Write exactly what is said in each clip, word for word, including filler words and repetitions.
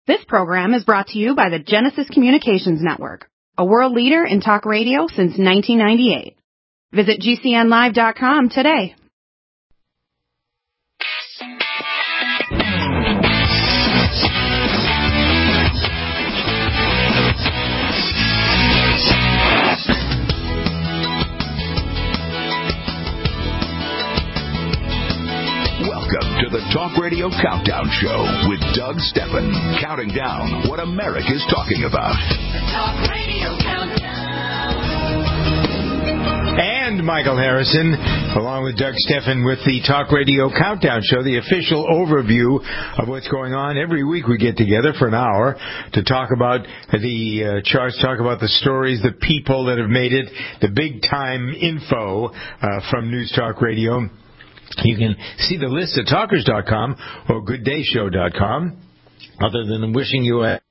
This program is brought to you by the Genesis Communications Network, a world leader in talk radio since nineteen ninety-eight. Visit G C N live dot com today. Welcome to the Talk Radio Countdown Show with Doug Steffen, counting down what America's talking about. The Talk Radio Countdown. And Michael Harrison, along with Doug Steffen, with the Talk Radio Countdown Show, the official overview of what's going on. Every week we get together for an hour to talk about the uh, charts, talk about the stories, the people that have made it, the big-time info uh, from News Talk Radio. You can see the list at talkers dot com or good day show dot com, other than wishing you a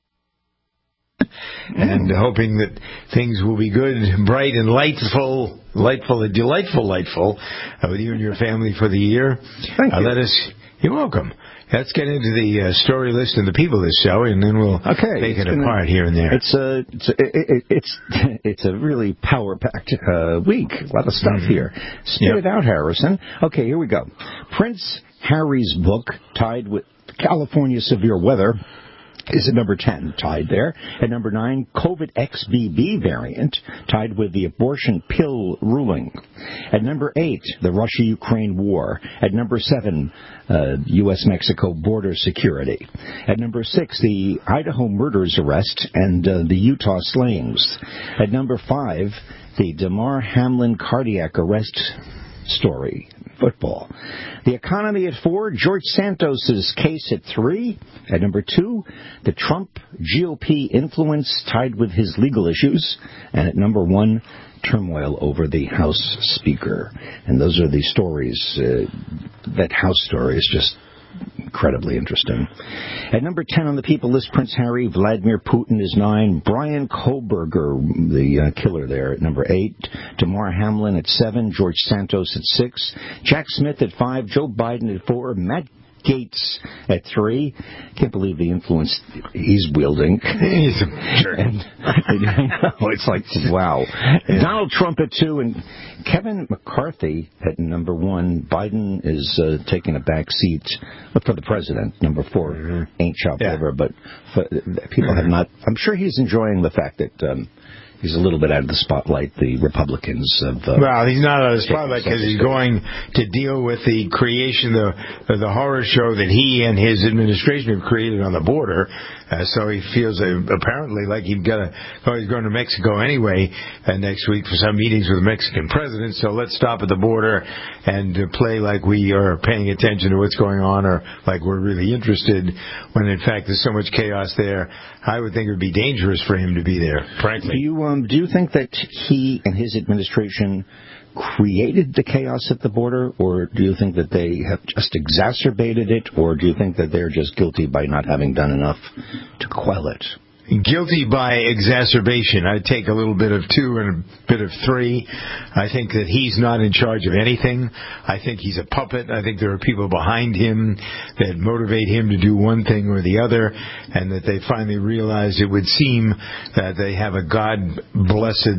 and hoping that things will be good, bright, and lightful, lightful, and delightful, lightful uh, with you and your family for the year. Thank uh, you. Let us, you're welcome. Let's get into the uh, story list and the people of this show, and then we'll okay, take it gonna, apart here and there. It's a, it's a, it, it's it's a really power-packed uh, week. A lot of stuff mm-hmm. here. Spit yep. it out, Harrison. Okay, here we go. Prince Harry's book, tied with California severe weather, is at number ten, tied there. At number nine, COVID X B B variant, tied with the abortion pill ruling. At number eight, the Russia-Ukraine war. At number seven, uh, U S Mexico border security. At number six, the Idaho murders arrest and uh, the Utah slayings. At number five, the Damar Hamlin cardiac arrest story. Football. The economy at four, George Santos's case at three. At number two, the Trump G O P influence tied with his legal issues. And at number one, turmoil over the House Speaker. And those are the stories. Uh, that House story is just incredibly interesting. At number ten on the people list, Prince Harry. Vladimir Putin is nine. Brian Koberger, the uh, killer there, at number eight. Damar Hamlin at seven. George Santos at six. Jack Smith at five. Joe Biden at four. Matt Gaetz at three. Can't believe the influence he's wielding. He's a jerk. And, oh, it's like, wow. Yeah. Donald Trump at two, and Kevin McCarthy at number one. Biden is uh, taking a back seat for the president. Number four mm-hmm. ain't chopped yeah. liver, but for, people have not. I'm sure he's enjoying the fact that um, he's a little bit out of the spotlight. The Republicans of uh, well, he's not out of the spotlight because he's going to deal with the creation of the, the horror show that he and his administration have created on the border. Uh, so he feels uh, apparently like he's got to. Oh, he's going to Mexico anyway uh, next week for some meetings with the Mexican president. So let's stop at the border and uh, play like we are paying attention to what's going on, or like we're really interested. When in fact there's so much chaos there, I would think it would be dangerous for him to be there. Frankly, do you um, do you think that he and his administration created the chaos at the border, or do you think that they have just exacerbated it, or do you think that they're just guilty by not having done enough to quell it? Guilty by exacerbation. I'd take a little bit of two and a bit of three. I think that he's not in charge of anything. I think he's a puppet. I think there are people behind him that motivate him to do one thing or the other, and that they finally realize it would seem that they have a God-blessed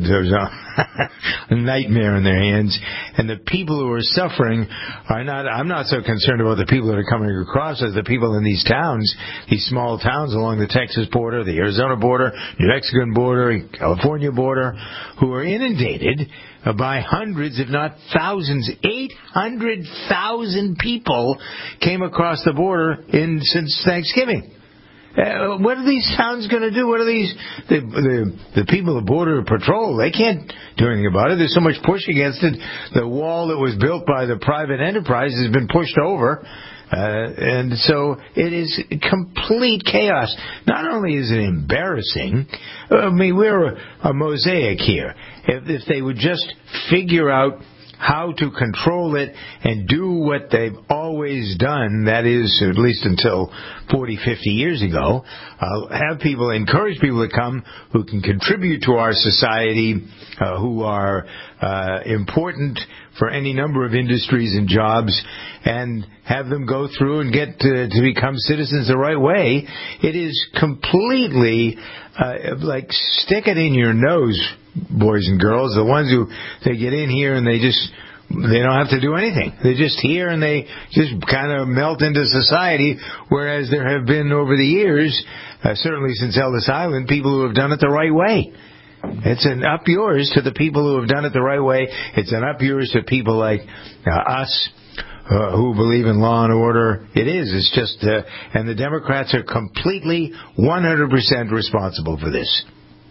nightmare in their hands. And the people who are suffering are not, I'm not so concerned about the people that are coming across as the people in these towns, these small towns along the Texas border, the Arizona Arizona border, New Mexican border, California border, who are inundated by hundreds, if not thousands. eight hundred thousand people came across the border in since Thanksgiving. Uh, what are these towns going to do? What are these, the, the, the people of Border Patrol, they can't do anything about it. There's so much push against it. The wall that was built by the private enterprise has been pushed over. Uh, and so it is complete chaos. Not only is it embarrassing, I mean, we're a, a mosaic here. If, if they would just figure out how to control it and do what they've always done, that is, at least until forty, fifty years ago, uh, have people, encourage people to come who can contribute to our society, uh, who are uh, important for any number of industries and jobs, and have them go through and get to, to become citizens the right way. It is completely uh, like stick it in your nose, boys and girls, the ones who they get in here and they just they don't have to do anything. They're just here and they just kind of melt into society, whereas there have been over the years, uh, certainly since Ellis Island, people who have done it the right way. It's an up yours to the people who have done it the right way. It's an up yours to people like uh, us uh, who believe in law and order. It is. It's just, uh, and the Democrats are completely one hundred percent responsible for this.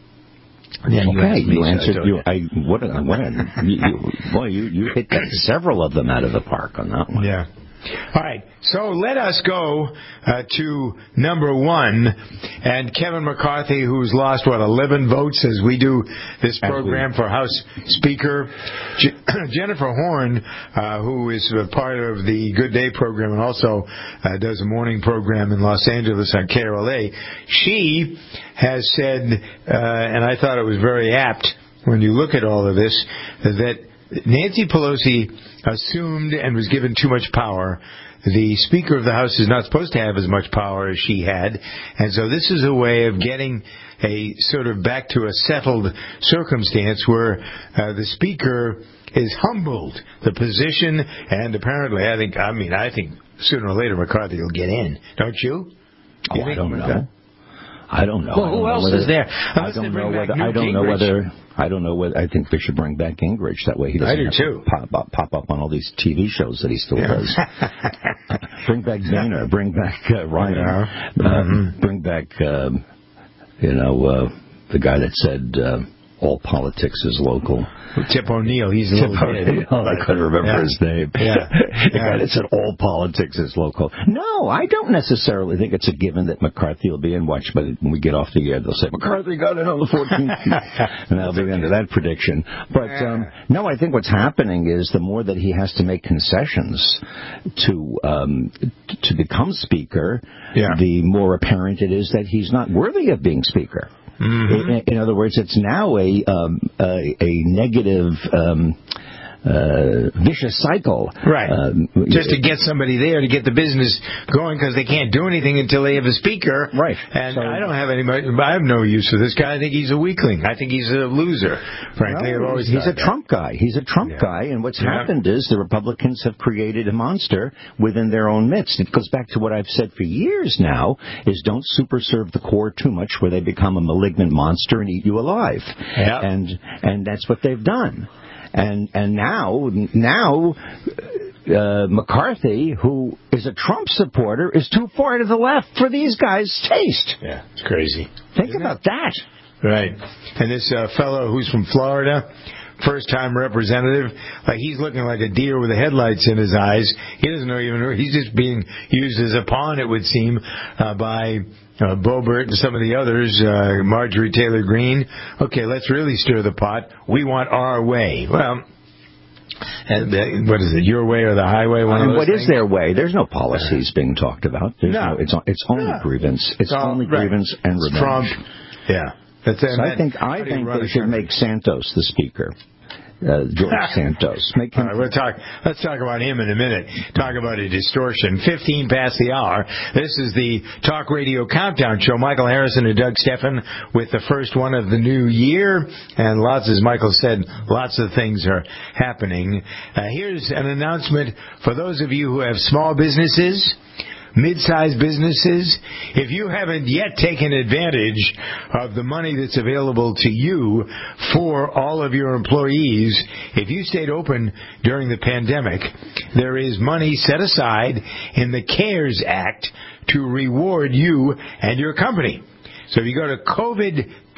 Yeah, you okay, you answered. You, I what? A, what? A, you, you, boy, you you hit several of them out of the park on that one. Yeah. All right, so let us go uh, to number one, and Kevin McCarthy, who's lost, what, eleven votes as we do this program for House Speaker. Je- Jennifer Horn, uh, who is a part of the Good Day program and also uh, does a morning program in Los Angeles on K R L A, she has said, uh, and I thought it was very apt when you look at all of this, that Nancy Pelosi assumed and was given too much power. The Speaker of the House is not supposed to have as much power as she had, and so this is a way of getting a sort of back to a settled circumstance where uh, the Speaker is humbled the position, and apparently, I think, I mean, I think sooner or later McCarthy will get in, don't you? Oh, you I don't know. I don't know. Well, who else whether, is there? I don't know whether. I don't know whether. I don't know whether. I think they should bring back Gingrich. That way he doesn't I do have too. to pop up, pop up on all these T V shows that he still yeah. does. Bring back Boehner. Bring back uh, Ryan. Yeah. Uh, mm-hmm. Bring back, um, you know, uh, the guy that said uh, all politics is local. Tip O'Neill, he's a Tip little bit. Oh, I couldn't remember yeah. his name. Yeah. The yeah. guy that said all politics is local. No, I don't necessarily think it's a given that McCarthy will be in. Watch, but when we get off the air, they'll say, McCarthy got in on the fourteenth. And that'll be the end of that prediction. But, um, no, I think what's happening is the more that he has to make concessions to um, to become Speaker, yeah. the more apparent it is that he's not worthy of being Speaker. Mm-hmm. In, in other words, it's now a um, a, a negative um, uh, vicious cycle. Right. Um, Just to get somebody there to get the business going because they can't do anything until they have a speaker. Right. And so, I don't have any. I have no use for this guy. I think he's a weakling. I think he's a loser. Frankly, no, I've always he's a that. Trump guy. He's a Trump yeah. guy, and what's yeah. happened is the Republicans have created a monster within their own midst. It goes back to what I've said for years now: is don't super serve the core too much, where they become a malignant monster and eat you alive. Yeah. And and that's what they've done. And and now now uh, McCarthy, who is a Trump supporter, is too far to the left for these guys' taste. Yeah, it's crazy. Think Isn't about it? that. Right. And this uh, fellow who's from Florida, first-time representative, like he's looking like a deer with the headlights in his eyes. He doesn't know even. He's just being used as a pawn, it would seem, uh, by uh, Boebert and some of the others, uh, Marjorie Taylor Greene. Okay, let's really stir the pot. We want our way. Well, and, uh, what is it? Your way or the highway? One I mean, of those what things? is their way? There's no policies being talked about. There's No. no, it's it's only No. grievance. It's Oh, only right. grievance and It's revenge. Trump. Yeah. That's, So I think I think they should make Santos the speaker. Uh, George Santos. Make him. All right, we'll talk, let's talk about him in a minute. Talk about a distortion. fifteen past the hour. This is the Talk Radio Countdown Show. Michael Harrison and Doug Steffen with the first one of the new year. And lots, as Michael said, lots of things are happening. Uh, here's an announcement for those of you who have small businesses, mid-sized businesses. If you haven't yet taken advantage of the money that's available to you for all of your employees, if you stayed open during the pandemic, there is money set aside in the CARES Act to reward you and your company. So if you go to covid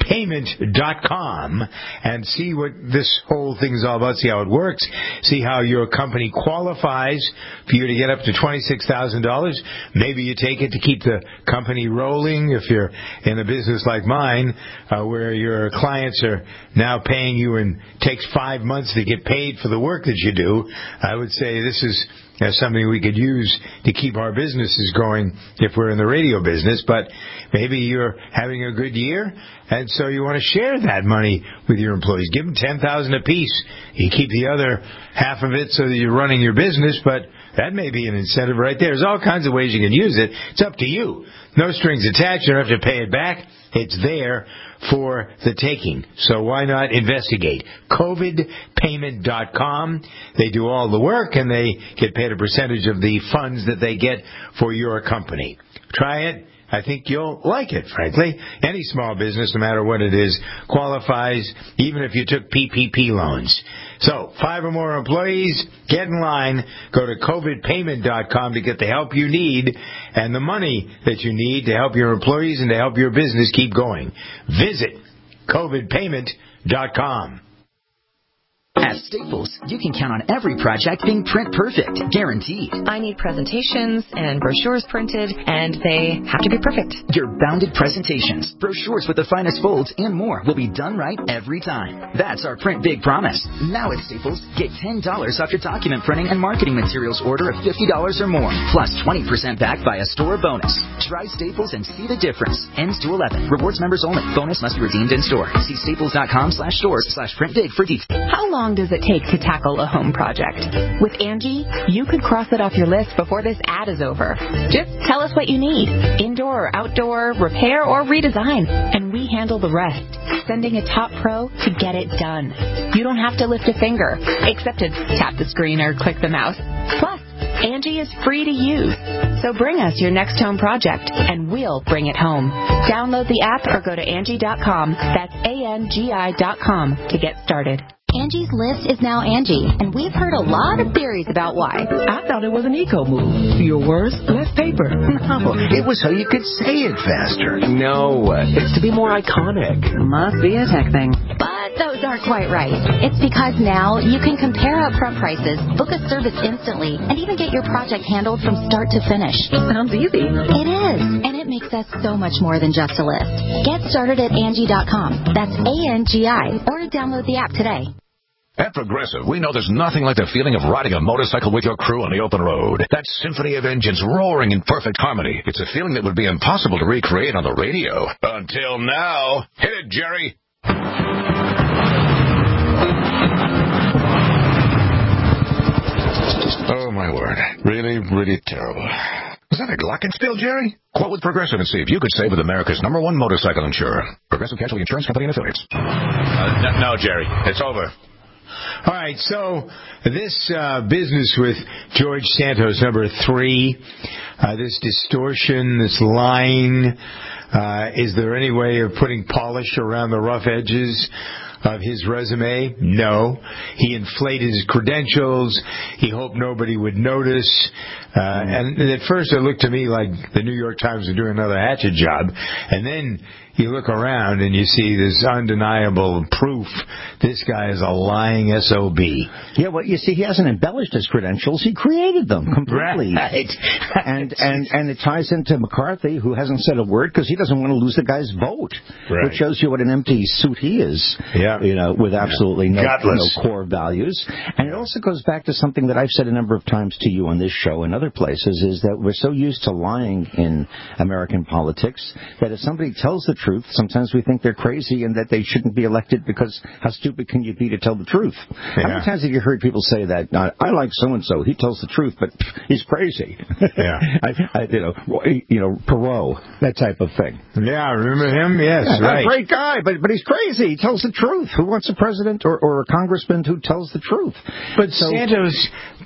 payment dot com and see what this whole thing is all about, see how it works, see how your company qualifies for you to get up to twenty-six thousand dollars. Maybe you take it to keep the company rolling if you're in a business like mine uh, where your clients are now paying you and takes five months to get paid for the work that you do. I would say this is uh, something we could use to keep our businesses going if we're in the radio business. But maybe you're having a good year, and so you want to share that money with your employees. Give them ten thousand dollars apiece. You keep the other half of it so that you're running your business, but that may be an incentive right there. There's all kinds of ways you can use it. It's up to you. No strings attached. You don't have to pay it back. It's there for the taking. So why not investigate? covid payment dot com. They do all the work, and they get paid a percentage of the funds that they get for your company. Try it. I think you'll like it, frankly. Any small business, no matter what it is, qualifies, even if you took P P P loans. So, five or more employees, get in line, go to covid payment dot com to get the help you need and the money that you need to help your employees and to help your business keep going. Visit covid payment dot com. At Staples, you can count on every project being print perfect, guaranteed. I need presentations and brochures printed, and they have to be perfect. Your bounded presentations, brochures with the finest folds, and more will be done right every time. That's our Print Big promise. Now at Staples, get ten dollars off your document printing and marketing materials order of fifty dollars or more, plus twenty percent back by a store bonus. Try Staples and see the difference. Ends to eleven. Rewards members only. Bonus must be redeemed in store. See staples dot com slash stores slash print big for details. How long does it take to tackle a home project? With Angie, you could cross it off your list before this ad is over. Just tell us what you need, indoor or outdoor, repair or redesign, and we handle the rest, sending a top pro to get it done. You don't have to lift a finger, except to tap the screen or click the mouse. Plus, Angie is free to use. So bring us your next home project, and we'll bring it home. Download the app or go to Angie dot com. That's A N G I dot com to get started. Angie's List is now Angie, and we've heard a lot of theories about why. I thought it was an eco move. Fewer words, less paper. No, it was so you could say it faster. No, it's to be more iconic. Must be a tech thing. But those aren't quite right. It's because now you can compare upfront prices, book a service instantly, and even get your project handled from start to finish. Sounds easy. It is, and it makes us so much more than just a list. Get started at Angie dot com. That's A N G I, or download the app today. At Progressive, we know there's nothing like the feeling of riding a motorcycle with your crew on the open road. That symphony of engines roaring in perfect harmony. It's a feeling that would be impossible to recreate on the radio. Until now. Hit it, Jerry. Oh, my word. Really, really terrible. Was that a glockenspiel, Jerry? Quote with Progressive and see if you could save with America's number one motorcycle insurer. Progressive Casualty Insurance Company and Affiliates. Uh, no, no, Jerry. It's over. All right, so this uh, business with George Santos, number three, uh, this distortion, this lying, uh, is there any way of putting polish around the rough edges of his resume? No. He inflated his credentials. He hoped nobody would notice. Uh, and at first it looked to me like the New York Times was doing another hatchet job. And then you look around and you see this undeniable proof. This guy is a lying S O B. Yeah, well, you see, he hasn't embellished his credentials. He created them completely. Right. and, and, and it ties into McCarthy, who hasn't said a word because he doesn't want to lose the guy's vote, right. Which shows you what an empty suit he is, yeah. you know, with absolutely yeah. no, no core values. And it also goes back to something that I've said a number of times to you on this show and other places, is that we're so used to lying in American politics that if somebody tells the truth, sometimes we think they're crazy and that they shouldn't be elected because how stupid can you be to tell the truth? Yeah. How many times have you heard people say that? I like so-and-so, he tells the truth, but he's crazy. Yeah. I, I, you know, you know, Perot, that type of thing. Yeah, remember him? Yes, yeah, right. A great guy, but but he's crazy. He tells the truth. Who wants a president or, or a congressman who tells the truth? But so, Santos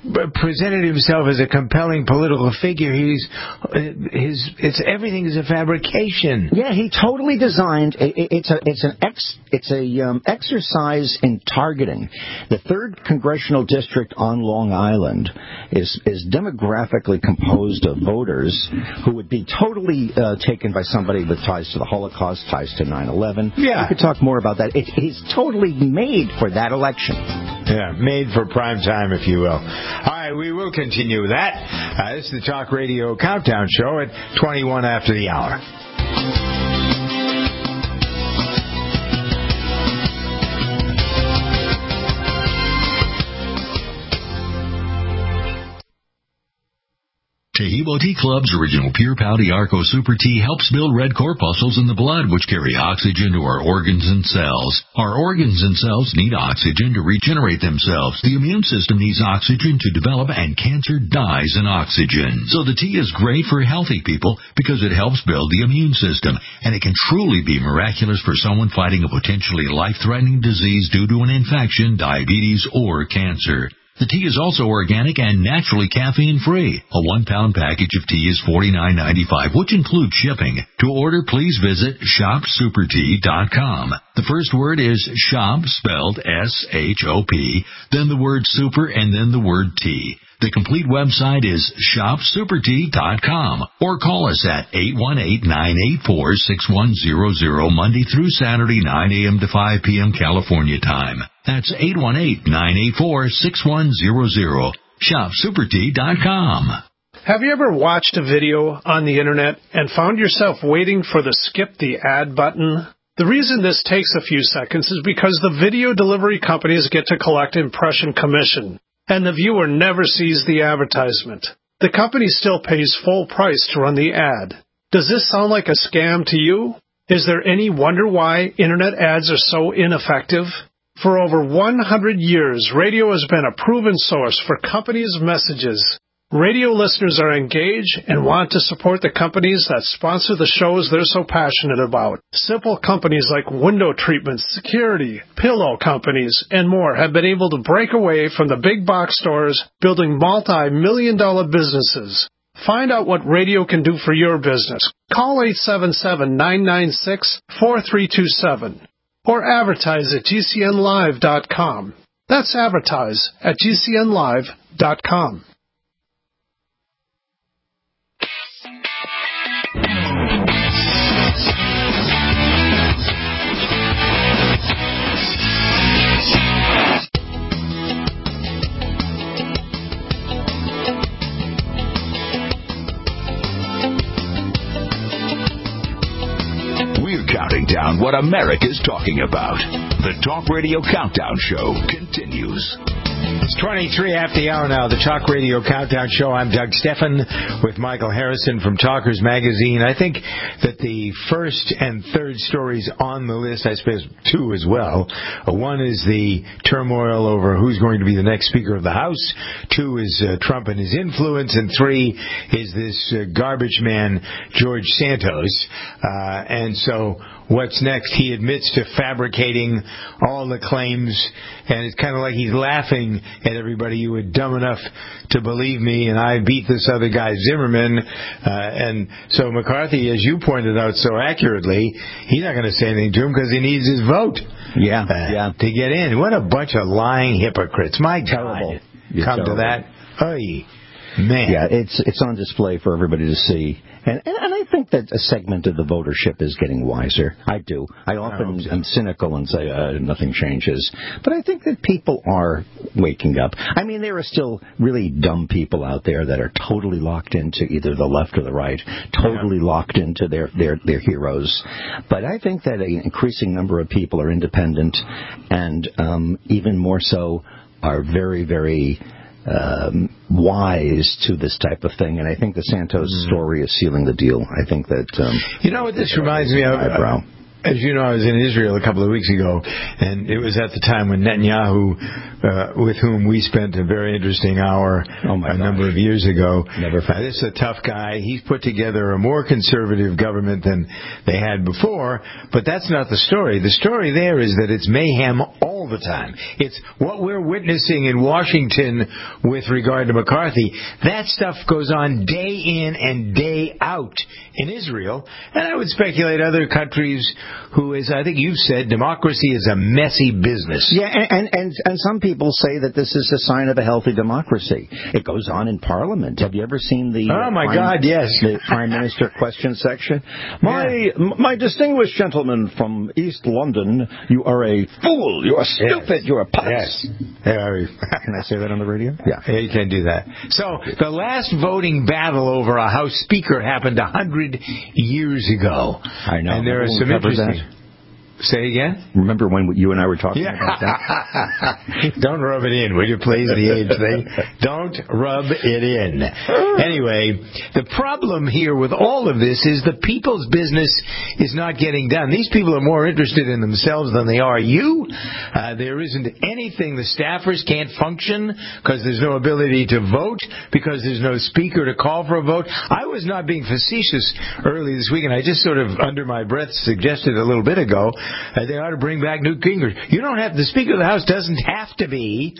presented himself as a compelling political figure. He's his it's everything is a fabrication. Yeah, he totally designed. It's a it's an ex it's a um, exercise in targeting. The third congressional district on Long Island is is demographically composed of voters who would be totally uh, taken by somebody with ties to the Holocaust, ties to nine eleven. Yeah, we could talk more about that. It, he's totally made for that election. Yeah, made for prime time, if you will. All right, we will continue that. Uh, this is the Talk Radio Countdown Show at twenty-one after the hour. Taheebo Tea Club's original Pure Pouty Arco Super Tea helps build red corpuscles in the blood, which carry oxygen to our organs and cells. Our organs and cells need oxygen to regenerate themselves. The immune system needs oxygen to develop, and cancer dies in oxygen. So the tea is great for healthy people because it helps build the immune system, and it can truly be miraculous for someone fighting a potentially life-threatening disease due to an infection, diabetes, or cancer. The tea is also organic and naturally caffeine-free. A one-pound package of tea is forty-nine ninety-five, which includes shipping. To order, please visit shop super tea dot com. The first word is shop, spelled S H O P, then the word super, and then the word tea. The complete website is shop super tea dot com, or call us at eight one eight, nine eight four, six one zero zero Monday through Saturday, nine a.m. to five p.m. California time. That's eight one eight, nine eight four, six one zero zero. shop super tea dot com. Have you ever watched a video on the internet and found yourself waiting for the skip the ad button? The reason this takes a few seconds is because the video delivery companies get to collect impression commission, and the viewer never sees the advertisement. The company still pays full price to run the ad. Does this sound like a scam to you? Is there any wonder why internet ads are so ineffective? For over one hundred years, radio has been a proven source for companies' messages. Radio listeners are engaged and want to support the companies that sponsor the shows they're so passionate about. Simple companies like window treatments, security, pillow companies, and more have been able to break away from the big box stores, building multi-million dollar businesses. Find out what radio can do for your business. Call eight seven seven, nine nine six, four three two seven or advertise at G C N live dot com. That's advertise at G C N live dot com. Counting down what America's talking about. The Talk Radio Countdown Show continues. It's twenty-three after the hour now, the Talk Radio Countdown Show. I'm Doug Stephan with Michael Harrison from Talkers Magazine. I think that the first and third stories on the list, I suppose two as well. One is the turmoil over who's going to be the next Speaker of the House. Two is uh, Trump and his influence. And three is this uh, garbage man, George Santos. Uh, and so what's next? He admits to fabricating all the claims, and it's kind of like he's laughing at everybody. You were dumb enough to believe me, and I beat this other guy, Zimmerman. Uh, and so McCarthy, as you pointed out so accurately, he's not going to say anything to him because he needs his vote. Yeah, uh, yeah. To get in. What a bunch of lying hypocrites. My Terrible. God. You're Come terrible. to that. Oy. Man. Yeah, it's it's on display for everybody to see. And, and and I think that a segment of the votership is getting wiser. I do. I often I so. am cynical and say uh, nothing changes. But I think that people are waking up. I mean, there are still really dumb people out there that are totally locked into either the left or the right, totally yeah. locked into their, their, their heroes. But I think that an increasing number of people are independent and um, even more so are very, very... Um, wise to this type of thing, and I think the Santos mm. story is sealing the deal. I think that um, you know what this reminds me of. Eyebrow. as you know, I was in Israel a couple of weeks ago, and it was at the time when Netanyahu, uh, with whom we spent a very interesting hour oh my a gosh. number of years ago. Never uh, this is a tough guy. He's put together a more conservative government than they had before, but that's not the story. The story there is that it's mayhem all the time. It's what we're witnessing in Washington with regard to McCarthy. That stuff goes on day in and day out in Israel, and I would speculate other countries who, as I think you've said, democracy is a messy business. Yeah, and, and, and, and some people say that this is a sign of a healthy democracy. It goes on in Parliament. Have you ever seen the... Oh, my Prime, God, yes. The Prime Minister question section? My yeah. my distinguished gentleman from East London, you are a fool. You are stupid. Yes. You are putz. Yes. Yeah. Can I say that on the radio? Yeah. yeah, you can do that. So, the last voting battle over a House Speaker happened a hundred years ago. I know. And there are some interesting... That? Say again? Remember when you and I were talking yeah. about that? Don't rub it in, will you please, the age thing? Don't rub it in. Anyway, the problem here with all of this is the people's business is not getting done. These people are more interested in themselves than they are you. Uh, there isn't anything. The staffers can't function because there's no ability to vote, because there's no speaker to call for a vote. I was not being facetious early this week, and I just sort of, under my breath, suggested a little bit ago, Uh, they ought to bring back Newt Gingrich. You don't have, the Speaker of the House doesn't have to be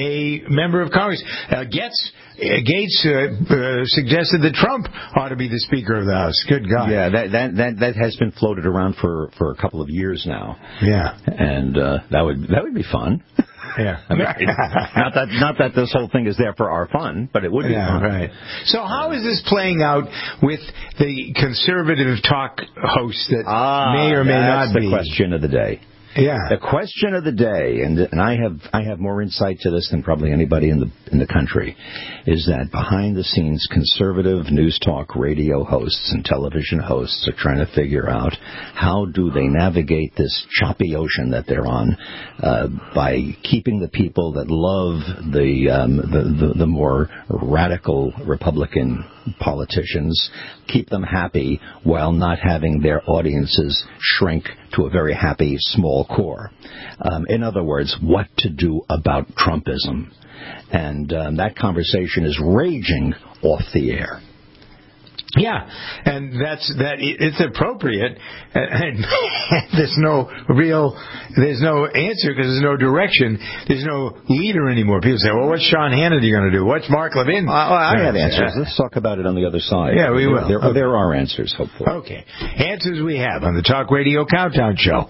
a member of Congress. Uh, Gates, uh, Gates uh, uh, suggested that Trump ought to be the Speaker of the House. Good God. Yeah, that that that, that has been floated around for, for a couple of years now. Yeah, and uh, that would that would be fun. Yeah, I mean, not that not that this whole thing is there for our fun, but it would be yeah, fun. Right. So how is this playing out with the conservative talk hosts that ah, may or may that's not the be? The question of the day. Yeah. The question of the day, and and I have I have more insight to this than probably anybody in the in the country, is that behind the scenes, conservative news talk radio hosts and television hosts are trying to figure out how do they navigate this choppy ocean that they're on uh, by keeping the people that love the, um, the the the more radical Republican politicians, keep them happy while not having their audiences shrink to a very happy small core. Um, in other words, what to do about Trumpism. And um, that conversation is raging off the air. Yeah, and that's that. It's appropriate, and there's no real, there's no answer because there's no direction. There's no leader anymore. People say, "Well, what's Sean Hannity going to do? What's Mark Levin?" Uh, I have answers. Let's talk about it on the other side. Yeah, we there, will. There, okay. there are answers, hopefully. Okay, answers we have on the Talk Radio Countdown Show.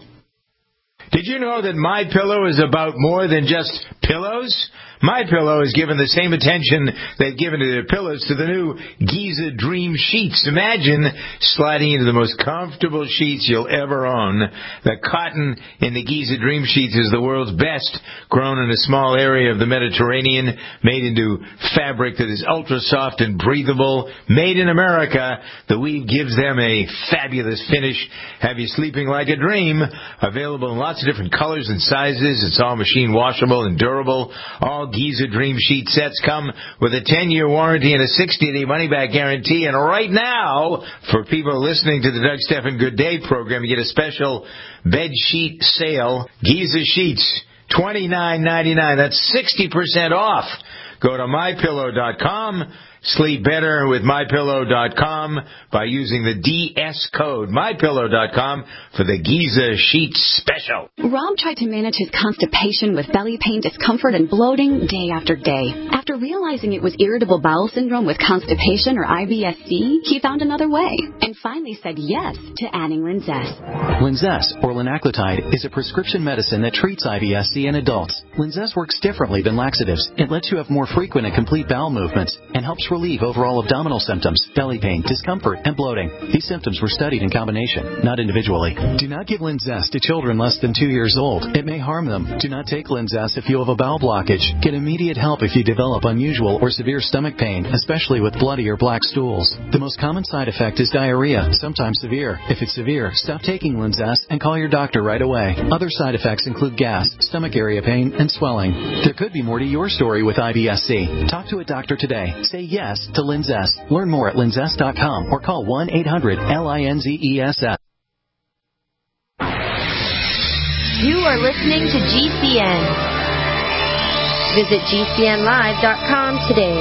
Did you know that MyPillow is about more than just pillows? MyPillow has given the same attention they've given to their pillows to the new Giza Dream Sheets. Imagine sliding into the most comfortable sheets you'll ever own. The cotton in the Giza Dream Sheets is the world's best, grown in a small area of the Mediterranean, made into fabric that is ultra soft and breathable. Made in America, the weave gives them a fabulous finish. Have you sleeping like a dream? Available in lots of different colors and sizes. It's all machine washable and durable. All Giza Dream Sheet sets come with a ten-year warranty and a sixty-day money-back guarantee. And right now, for people listening to the Doug Stephan Good Day program, you get a special bed sheet sale. Giza Sheets, twenty-nine ninety-nine. That's sixty percent off. Go to my pillow dot com. Sleep better with my pillow dot com by using the D S code, my pillow dot com, for the Giza Sheet Special. Rob tried to manage his constipation with belly pain, discomfort, and bloating day after day. After realizing it was irritable bowel syndrome with constipation, or I B S C, he found another way and finally said yes to adding Linzess. Linzess, or linaclotide, is a prescription medicine that treats I B S C in adults. Linzess works differently than laxatives. It lets you have more frequent and complete bowel movements and helps relieve overall abdominal symptoms, belly pain, discomfort, and bloating. These symptoms were studied in combination, not individually. Do not give Linzess to children less than two years old. It may harm them. Do not take Linzess if you have a bowel blockage. Get immediate help if you develop unusual or severe stomach pain, especially with bloody or black stools. The most common side effect is diarrhea, sometimes severe. If it's severe, stop taking Linzess and call your doctor right away. Other side effects include gas, stomach area pain, and swelling. There could be more to your story with I B S C. Talk to a doctor today. Say yes to Linzess. Learn more at linzess dot com or call one eight hundred L I N Z E S S. You are listening to G C N. Visit G C N live dot com today.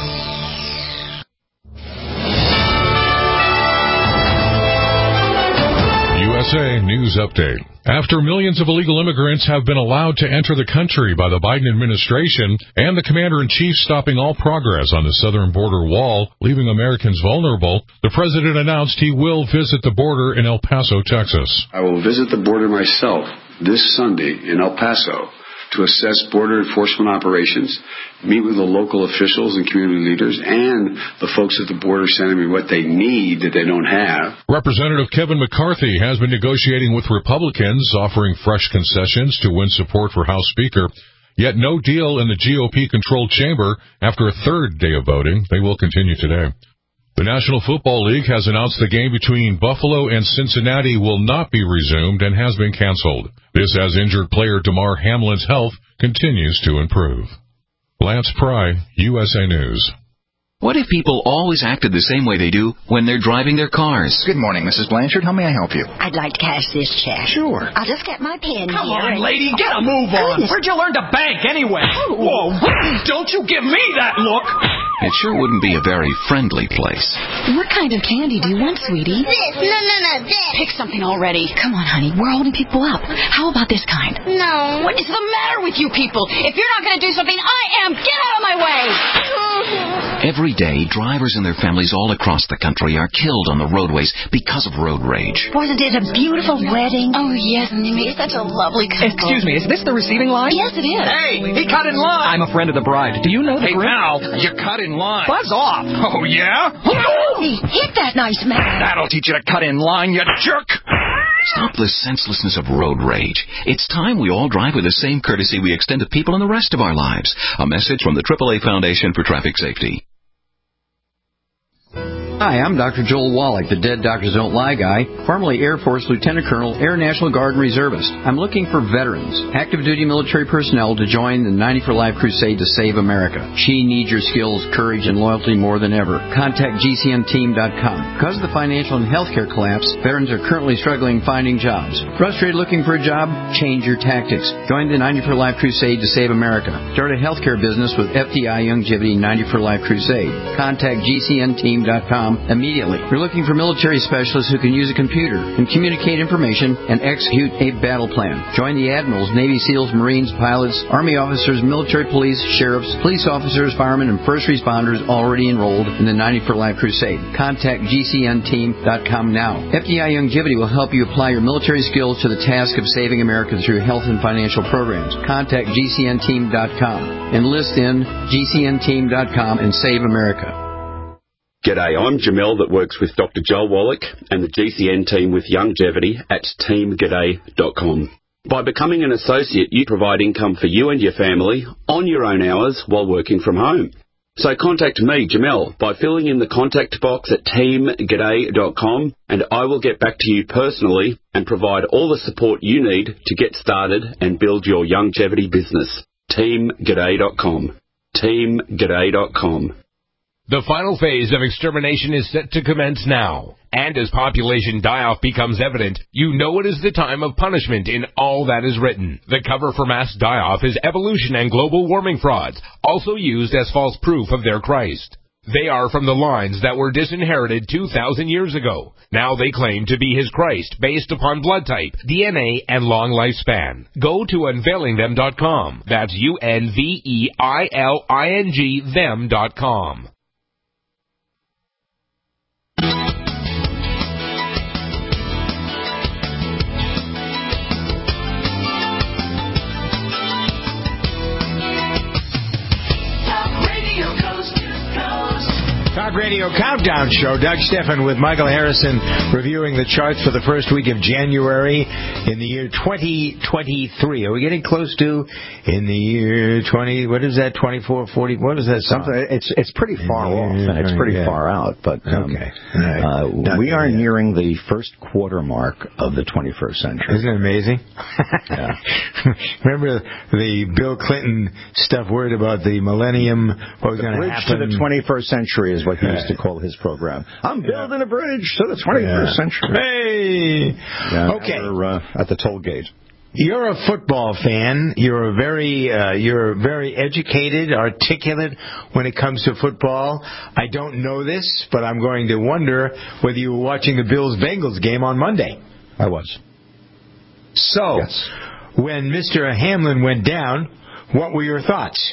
U S A News Update. After millions of illegal immigrants have been allowed to enter the country by the Biden administration and the commander-in-chief stopping all progress on the southern border wall, leaving Americans vulnerable, the president announced he will visit the border in El Paso, Texas. I will visit the border myself this Sunday in El Paso to assess border enforcement operations, meet with the local officials and community leaders, and the folks at the border sending me what they need that they don't have. Representative Kevin McCarthy has been negotiating with Republicans, offering fresh concessions to win support for House Speaker. Yet no deal in the G O P-controlled chamber after a third day of voting. They will continue today. The National Football League has announced the game between Buffalo and Cincinnati will not be resumed and has been canceled. This as injured player Damar Hamlin's health continues to improve. Lance Pry, U S A News. What if people always acted the same way they do when they're driving their cars? Good morning, Missus Blanchard. How may I help you? I'd like to cash this check. Sure. I'll just get my pen Come here. on, and... lady, get a move on. Where'd you learn to bank anyway? Whoa, don't you give me that look. It sure wouldn't be a very friendly place. What kind of candy do you want, sweetie? This. No, no, no, this. Pick something already. Come on, honey. We're holding people up. How about this kind? No. What is the matter with you people? If you're not going to do something, I am. Get out of my way. Every day, drivers and their families all across the country are killed on the roadways because of road rage. Wasn't it a beautiful wedding? Oh, yes, and they made such a lovely couple. Excuse me, is this the receiving line? Yes, it is. Hey, he cut in line. I'm a friend of the bride. Do you know the Hey, group? now, you cut in line. Buzz off. Oh, yeah? Hey, hit that nice man. That'll teach you to cut in line, you jerk. Stop the senselessness of road rage. It's time we all drive with the same courtesy we extend to people in the rest of our lives. A message from the triple A Foundation for Traffic Safety. Hi, I'm Doctor Joel Wallach, the Dead Doctors Don't Lie guy, formerly Air Force Lieutenant Colonel, Air National Guard and Reservist. I'm looking for veterans, active duty military personnel to join the ninety for Life crusade to save America. She needs your skills, courage, and loyalty more than ever. Contact G C N team dot com. Because of the financial and healthcare collapse, veterans are currently struggling finding jobs. Frustrated looking for a job? Change your tactics. Join the ninety for Life crusade to save America. Start a healthcare business with F D I Youngevity ninety for Life crusade. Contact G C N team dot com immediately. We're looking for military specialists who can use a computer and communicate information and execute a battle plan. Join the admirals, Navy SEALs, Marines, pilots, Army officers, military police, sheriffs, police officers, firemen, and first responders already enrolled in the ninety for Life crusade. Contact G C N team dot com now. F D I Youngevity will help you apply your military skills to the task of saving America through health and financial programs. Contact G C N team dot com. Enlist in G C N team dot com and save America. G'day, I'm Jamel that works with Doctor Joel Wallach and the G C N team with Youngevity at team g'day dot com. By becoming an associate, you provide income for you and your family on your own hours while working from home. So contact me, Jamel, by filling in the contact box at team g'day dot com, and I will get back to you personally and provide all the support you need to get started and build your Youngevity business. team g'day dot com. team g'day dot com. The final phase of extermination is set to commence now. And as population die-off becomes evident, you know it is the time of punishment in all that is written. The cover for mass die-off is evolution and global warming frauds, also used as false proof of their Christ. They are from the lines that were disinherited two thousand years ago. Now they claim to be his Christ based upon blood type, D N A, and long lifespan. Go to unveiling them dot com. That's U N V E I L I N G them dot com. Talk Radio Countdown Show. Doug Steffen with Michael Harrison reviewing the charts for the first week of January in the year twenty twenty-three. Are we getting close to in the year twenty? What is that? twenty-four, forty? What is that song? Something. It's it's pretty far off, and it's pretty yeah. far out. But um, okay, right. uh, we are nearing the first quarter mark of the twenty-first century. Isn't it amazing? Yeah. Remember the Bill Clinton stuff worried about the millennium? What was going to happen to the twenty-first century? Is what he used to call his program. I'm building a bridge to the twenty-first yeah. century. Hey! Yeah, okay. We're uh, at the toll gate. You're a football fan. You're a very, uh, you're very educated, articulate when it comes to football. I don't know this, but I'm going to wonder whether you were watching the Bills-Bengals game on Monday. I was. So, yes. When Mister Hamlin went down, what were your thoughts?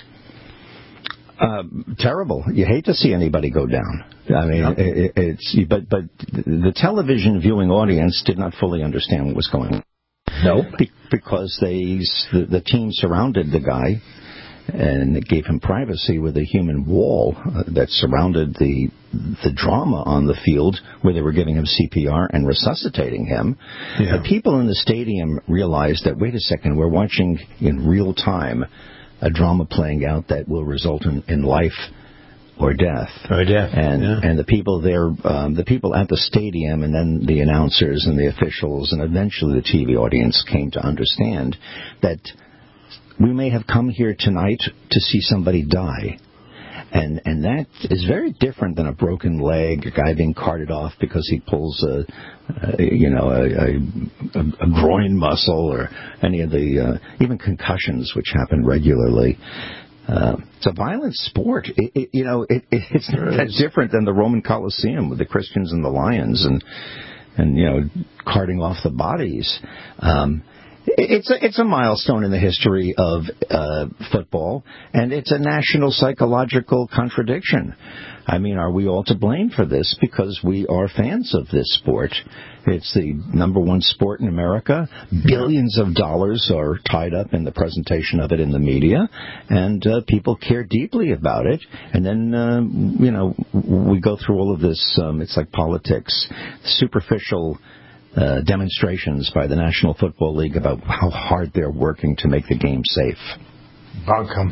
Uh, terrible. You hate to see anybody go down. I mean, yep. it, it's but but the television viewing audience did not fully understand what was going on. No, Be- because they the, the team surrounded the guy, and it gave him privacy with a human wall uh, that surrounded the the drama on the field, where they were giving him C P R and resuscitating him. Yeah. The people in the stadium realized that, wait a second, we're watching in real time a drama playing out that will result in, in life or death. Or death. And yeah. and the people there, um, the people at the stadium, and then the announcers and the officials, and eventually the T V audience came to understand that we may have come here tonight to see somebody die. And and that is very different than a broken leg, a guy being carted off because he pulls a, a you know a, a, a groin muscle, or any of the uh, even concussions, which happen regularly. Uh, it's a violent sport. It, it, you know, it, it, it's not that different than the Roman Colosseum with the Christians and the lions, and and you know carting off the bodies. Um, It's a, it's a milestone in the history of uh, football, and it's a national psychological contradiction. I mean, are we all to blame for this because we are fans of this sport? It's the number one sport in America. Billions of dollars are tied up in the presentation of it in the media, and uh, people care deeply about it. And then, uh, you know, we go through all of this. Um, it's like politics, superficial Uh, demonstrations by the National Football League about how hard they're working to make the game safe. Bunkum.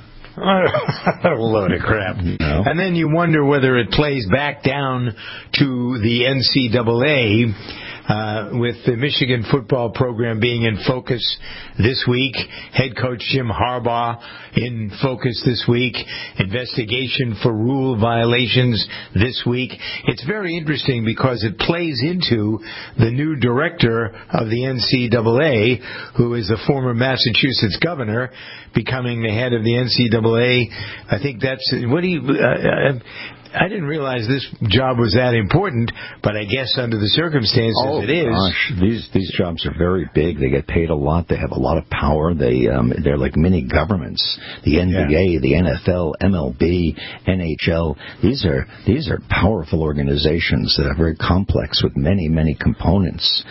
A load of crap. No. And then you wonder whether it plays back down to the N C double A, uh, with the Michigan football program being in focus this week. Head coach Jim Harbaugh in focus this week. Investigation for rule violations this week. It's very interesting because it plays into the new director of the N C double A, who is the former Massachusetts governor, becoming the head of the N C double A. I think that's what do you. Uh, I didn't realize this job was that important, but I guess under the circumstances oh, it is. Gosh, these these jobs are very big. They get paid a lot. They have a lot of power. They um, they're like mini governments. The N B A, yeah. the N F L, M L B, N H L. These are these are powerful organizations that are very complex with many many components.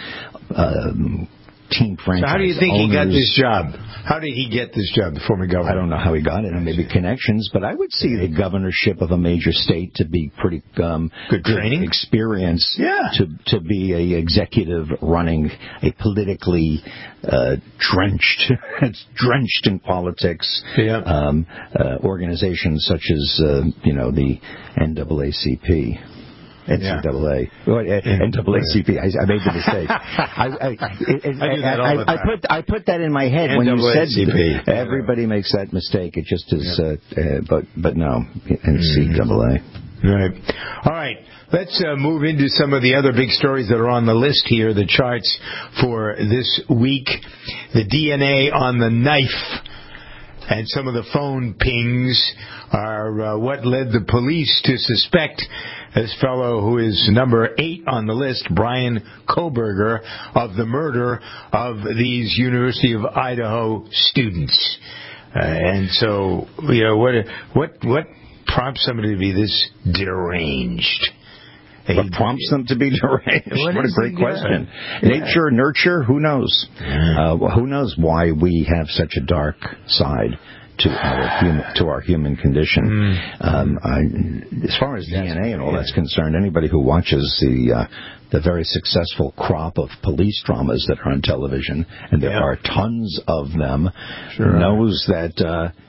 Um, Team franchise. So how do you think owners. he got this job? How did he get this job, the former governor? I don't know how he got it, and maybe connections, but I would see the governorship of a major state to be pretty um, good training, good experience. Yeah. To to be a executive running a politically uh, drenched, it's drenched in politics. Yeah. Um, uh, organizations such as uh, you know the N double A C P. N C double A. N double A C P. I, I made the mistake. I, I, it, it, I do that all the I, time. I put I put that in my head when you said N double A C P. Everybody makes that mistake. It just is, yeah. uh, uh, but but no, N C double A. Right. All right. Let's uh, move into some of the other big stories that are on the list here. The charts for this week. The D N A on the knife. And some of the phone pings are uh, what led the police to suspect this fellow who is number eight on the list, Brian Koberger, of the murder of these University of Idaho students. Uh, and so, you know, what what what prompts somebody to be this deranged? What prompts them to be deranged? What, what a great the, question. Yeah. Nature, nurture, who knows? Yeah. Uh, who knows why we have such a dark side to our human, to our human condition? Mm. Um, I, as far as D N A and all yeah. that's concerned, anybody who watches the uh, the very successful crop of police dramas that are on television, and there yeah. are tons of them, sure. knows that. Uh,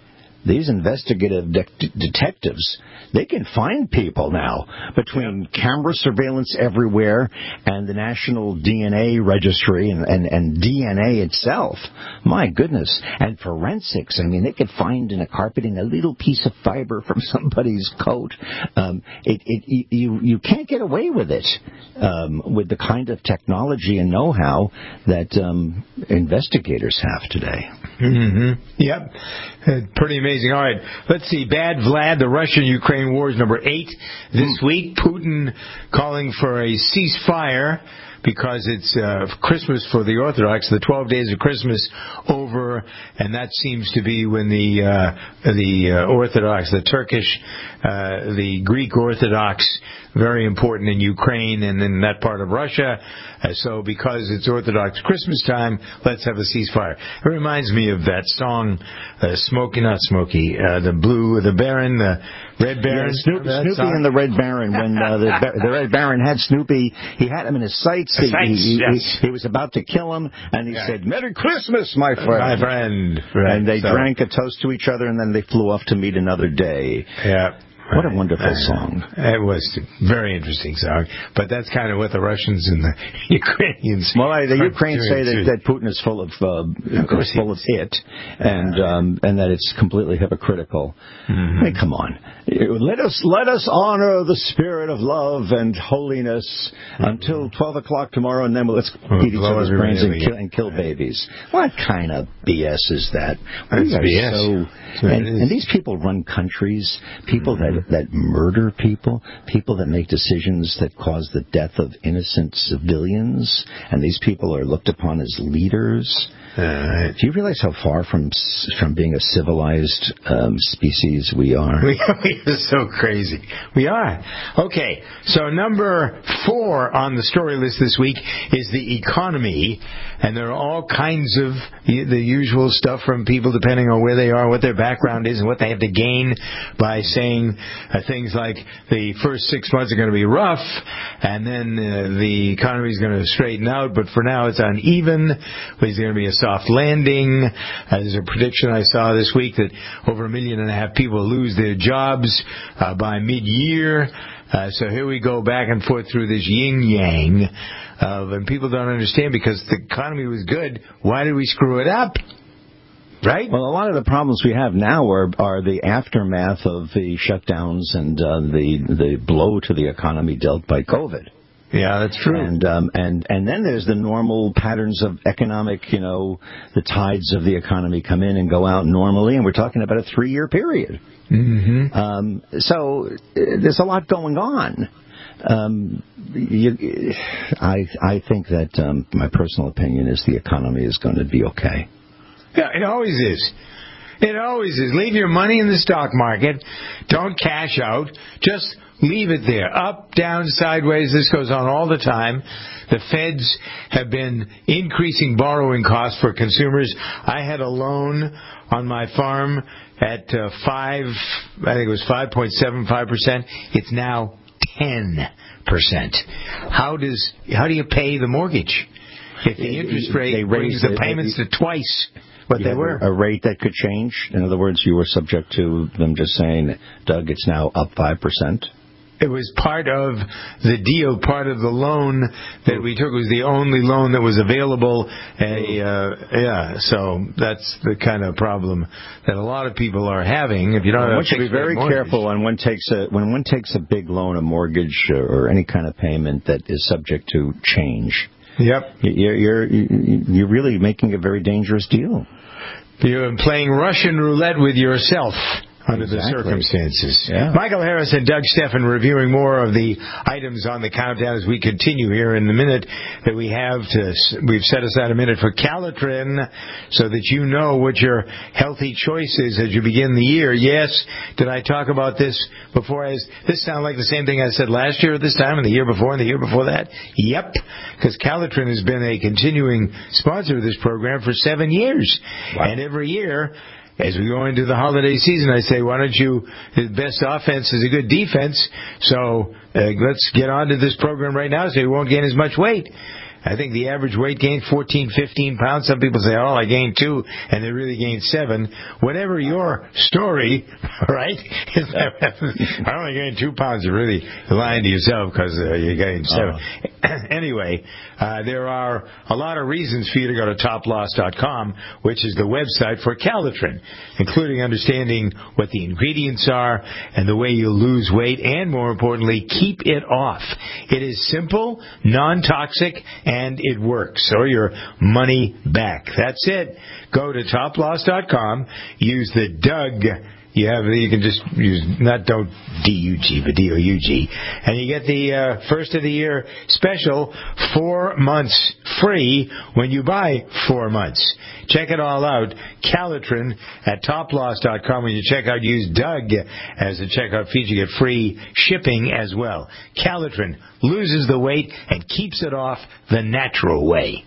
these investigative de- detectives, they can find people now between camera surveillance everywhere and the National D N A Registry and, and, and D N A itself. My goodness. And forensics. I mean, they could find in a carpeting a little piece of fiber from somebody's coat. Um, it, it, you, you can't get away with it um, with the kind of technology and know-how that um, investigators have today. Mm-hmm. Yep. Uh, pretty amazing. All right. Let's see. Bad Vlad, the Russian-Ukraine war is number eight this mm. week. Putin calling for a ceasefire because it's uh, Christmas for the Orthodox, the twelve days of Christmas over, and that seems to be when the uh, the uh, Orthodox, the Turkish, uh, the Greek Orthodox, very important in Ukraine and in that part of Russia. Uh, so because it's Orthodox Christmas time, let's have a ceasefire. It reminds me of that song, uh, Smokey, not Smokey, uh, the Blue, the Baron, the Red Baron. Yeah, Snoopy, Snoopy and the Red Baron. When uh, the, the Red Baron had Snoopy, he had him in his sights. He, sights he, yes. he, he was about to kill him, and he yeah. said, "Merry Christmas, my friend." My friend. Right. And they so. drank a toast to each other, and then they flew off to meet another day. Yeah. What a wonderful uh, song. It was a very interesting song. But that's kind of what the Russians and the Ukrainians... Well, I, the Ukrainians say that, that Putin is full of, uh, of course full of it, and um, and that it's completely hypocritical. Mm-hmm. I mean, come on. Let us let us honor the spirit of love and holiness mm-hmm. until twelve o'clock tomorrow, and then we'll, let's we'll beat each other's brains and kill, and kill babies. What kind of B S is that? That's B S. So, and, and these people run countries, people mm-hmm. that that murder people, people that make decisions that cause the death of innocent civilians, and these people are looked upon as leaders. Uh, do you realize how far from from being a civilized um, species we are? We, we are so crazy. We are. Okay, so number four on the story list this week is the economy, and there are all kinds of the, the usual stuff from people depending on where they are, what their background is, and what they have to gain by saying uh, things like the first six months are going to be rough, and then uh, the economy is going to straighten out, but for now it's uneven. There's going to be a soft landing. Uh, there's a prediction I saw this week that over a million and a half people lose their jobs uh, by mid-year. Uh, so here we go back and forth through this yin-yang. Uh, and people don't understand because the economy was good. Why did we screw it up? Right? Well, a lot of the problems we have now are, are the aftermath of the shutdowns and uh, the the blow to the economy dealt by COVID. Yeah, that's true. And um, and and then there's the normal patterns of economic, you know, the tides of the economy come in and go out normally, and we're talking about a three-year period. Mm-hmm. Um, so uh, there's a lot going on. Um, you, I I think that um, my personal opinion is the economy is going to be okay. Yeah, it always is. It always is. Leave your money in the stock market. Don't cash out. Just leave it there. Up, down, sideways. This goes on all the time. The feds have been increasing borrowing costs for consumers. I had a loan on my farm at uh, five, I think it was five point seven five percent. It's now ten percent. How does, how do you pay the mortgage? If the interest rate they brings the payments to twice what you they were. A rate that could change? In other words, you were subject to them just saying, Doug, it's now up five percent? It was part of the deal, part of the loan that we took. It was the only loan that was available. A, uh, yeah, so that's the kind of problem that a lot of people are having. If you don't well, have one should be very mortgage. careful when one takes a when one takes a big loan, a mortgage, or any kind of payment that is subject to change. Yep, you're you're you're really making a very dangerous deal. You're playing Russian roulette with yourself. Under exactly. the circumstances. Yeah. Michael Harris and Doug Steffen reviewing more of the items on the countdown as we continue here in the minute that we have to, we've set aside a minute for Calitrin so that you know what your healthy choice is as you begin the year. Yes, did I talk about this before? As this sounds like the same thing I said last year at this time and the year before and the year before that? Yep, because Calitrin has been a continuing sponsor of this program for seven years. Wow. And every year, as we go into the holiday season, I say, why don't you, the best offense is a good defense, so uh, let's get on to this program right now so you won't gain as much weight. I think the average weight gain, fourteen, fifteen pounds. Some people say, oh, I gained two, and they really gained seven. Whatever your story, right? I only gained two pounds. You're really lying to yourself because uh, you gained seven. Uh-huh. Anyway, uh, there are a lot of reasons for you to go to top loss dot com, which is the website for Calitrin, including understanding what the ingredients are and the way you lose weight, and more importantly, keep it off. It is simple, non-toxic, and it works. So your money back. That's it. Go to top loss dot com. Use the Doug. You have, you can just use, not don't D U G, but D O U G. And you get the uh, first of the year special, four months free when you buy four months. Check it all out. Calitrin at top loss dot com. When you check out, use Doug as a checkout feature. You get free shipping as well. Calitrin loses the weight and keeps it off the natural way.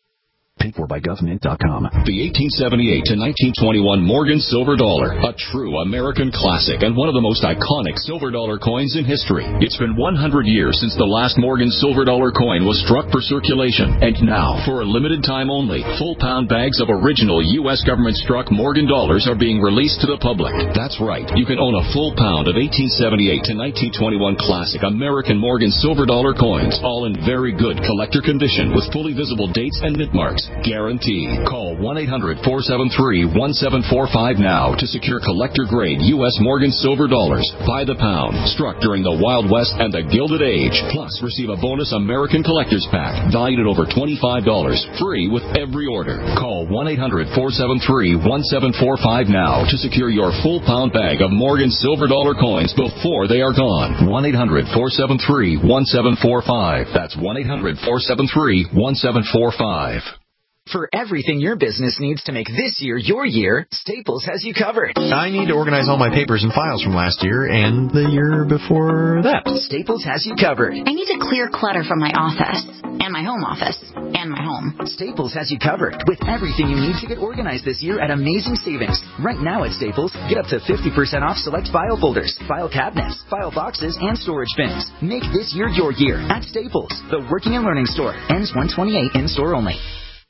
Paid for by government dot com. The eighteen seventy-eight to nineteen twenty-one Morgan Silver Dollar, a true American classic and one of the most iconic silver dollar coins in history. It's been one hundred years since the last Morgan Silver Dollar coin was struck for circulation, and now, for a limited time only, full pound bags of original U S government struck Morgan dollars are being released to the public. That's right, you can own a full pound of eighteen seventy-eight to nineteen twenty-one classic American Morgan Silver Dollar coins, all in very good collector condition with fully visible dates and mint marks. Guaranteed. Call one eight hundred four seven three one seven four five now to secure collector-grade U S Morgan Silver Dollars by the pound, struck during the Wild West and the Gilded Age. Plus, receive a bonus American Collector's Pack valued at over twenty-five dollars, free with every order. Call one eight hundred four seven three one seven four five now to secure your full pound bag of Morgan Silver Dollar coins before they are gone. one eight hundred four seven three one seven four five. That's one eight hundred four seven three one seven four five. For everything your business needs to make this year your year, Staples has you covered. I need to organize all my papers and files from last year and the year before that. Staples has you covered. I need to clear clutter from my office, and my home office, and my home. Staples has you covered with everything you need to get organized this year at amazing savings. Right now at Staples, get up to fifty percent off select file folders, file cabinets, file boxes, and storage bins. Make this year your year at Staples, the working and learning store. Ends one twenty-eight, in-store only.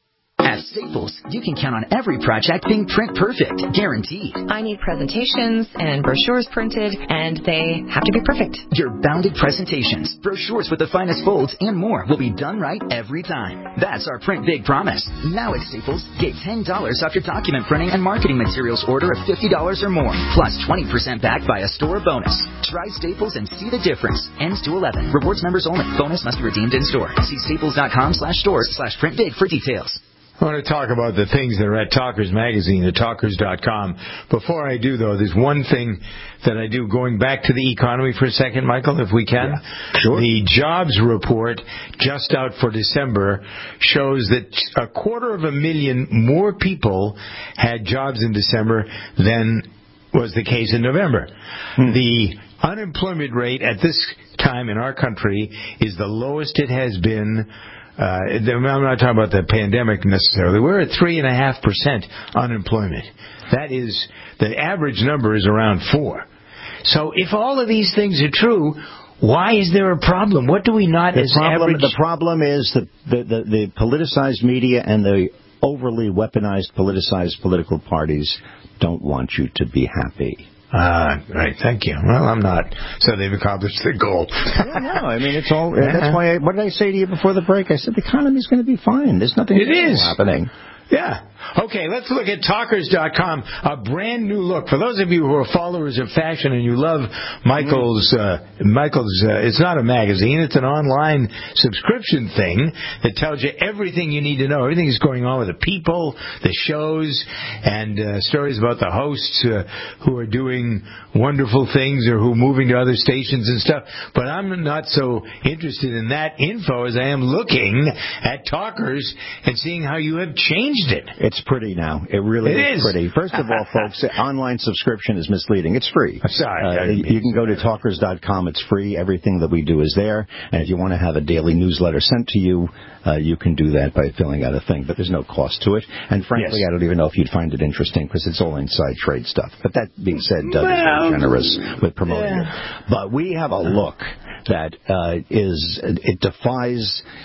At Staples, you can count on every project being print perfect, guaranteed. I need presentations and brochures printed, and they have to be perfect. Your bounded presentations, brochures with the finest folds, and more will be done right every time. That's our Print Big promise. Now at Staples, get ten dollars off your document printing and marketing materials order of fifty dollars or more, plus twenty percent back by a store bonus. Try Staples and see the difference. Ends two eleven. Rewards members only. Bonus must be redeemed in store. See staples.com slash stores slash print big for details. I want to talk about the things that are at Talkers Magazine at talkers dot com. Before I do, though, there's one thing that I do, going back to the economy for a second, Michael, if we can. Yeah, sure. The jobs report just out for December shows that a quarter of a million more people had jobs in December than was the case in November. Hmm. The unemployment rate at this time in our country is the lowest it has been. Uh, I'm not talking about the pandemic necessarily. We're at three and a half percent unemployment. That is, the average number is around four. So if all of these things are true, why is there a problem? What do we not the as problem, average? The problem is the, the, the, the politicized media and the overly weaponized, politicized political parties don't want you to be happy. Ah, uh, right. Thank you. Well, I'm not. So they've accomplished their goal. yeah, no, I mean, it's all. That's why. I, what did I say to you before the break? I said the economy's going to be fine. There's nothing it is happening. Yeah. Okay, let's look at talkers dot com, a brand new look. For those of you who are followers of fashion and you love Michael's, uh, Michael's, uh, it's not a magazine, it's an online subscription thing that tells you everything you need to know. Everything that's going on with the people, the shows, and uh, stories about the hosts uh, who are doing wonderful things or who are moving to other stations and stuff. But I'm not so interested in that info as I am looking at Talkers and seeing how you have changed it. It's pretty now. It really it is, is pretty. First of all, folks, online subscription is misleading. It's free. Sorry. Uh, you can go to talkers dot com. It's free. Everything that we do is there. And if you want to have a daily newsletter sent to you, uh, you can do that by filling out a thing. But there's no cost to it. And frankly, yes. I don't even know if you'd find it interesting because it's all inside trade stuff. But that being said, Doug well, is very generous with promoting yeah. it. But we have a look that uh, is, it defies